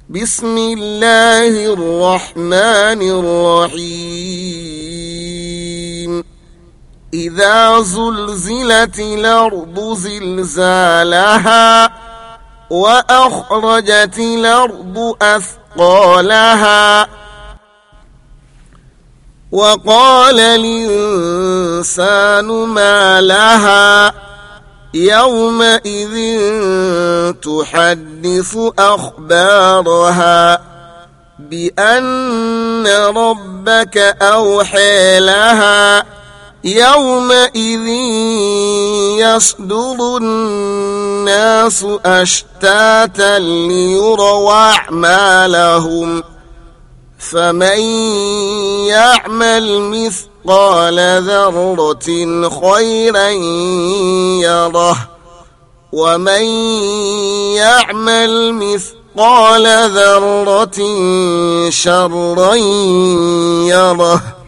بسم الله الرحمن الرحيم إذا زلزلت الأرض زلزالها وأخرجت الأرض أثقالها وقال الإنسان ما لها يومئذ تحدث أخبارها بأن ربك أوحى لها يومئذ يصدر الناس أشتاتا ليروا أعمالهم فمن يعمل مثقال ذرة خيرا يره ومن يعمل مثقال ذرة شرا يره